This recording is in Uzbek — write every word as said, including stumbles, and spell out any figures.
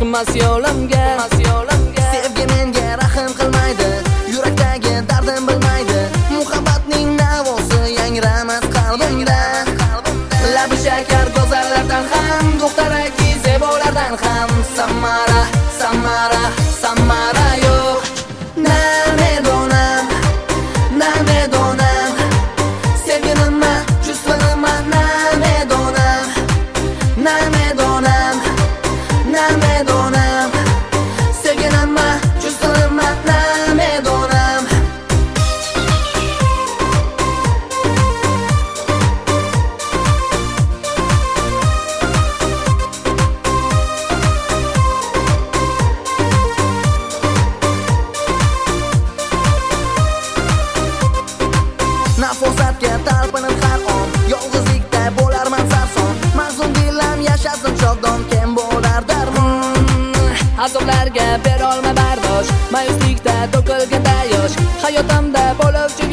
Tushmas yo'limga, sevgi menga rahm qilmaydi, yurakdagi dardim bilmaydi. Muhabbatning navosi yangramas qalbimda. Labi shakar go'zallardan ham, do'xtaraki zebolardan ham Samara, Samara, Samara yo'q. Namedonam, namedonam, sevginimma, chustvanimma, namedonam, namedonam, namedonam, sevginimma, chustvanimma, namedonam. Nafosatga talpinib har on, yolg'izlikda bo'larman sarson. Mazlum dilim yashasin shodon, kim bo'lar darmon. Azoblarga berolma bardosh, mayuslikda to'kilganda yosh, hayotimda bo'luvchi